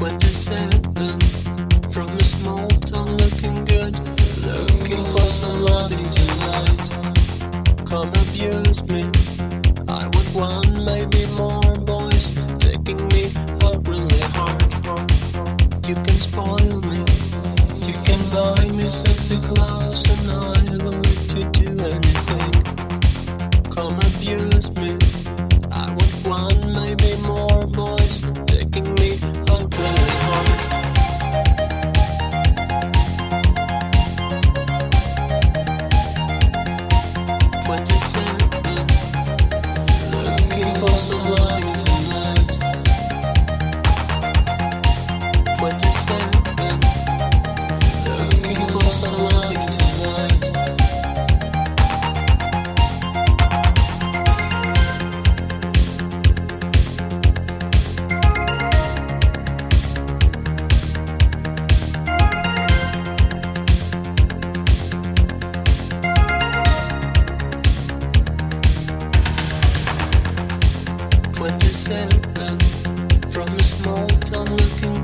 27 from a small town looking good, looking for somebody tonight. Come abuse me. I would want maybe more boys taking me out really hard. You can spoil me. You can buy me sexy clothes and I will let you do anything. Come abuse me. I would want maybe more boys taking me out really hard. Looking for somebody tonight. 27 looking for somebody tonight. 27 from a small town looking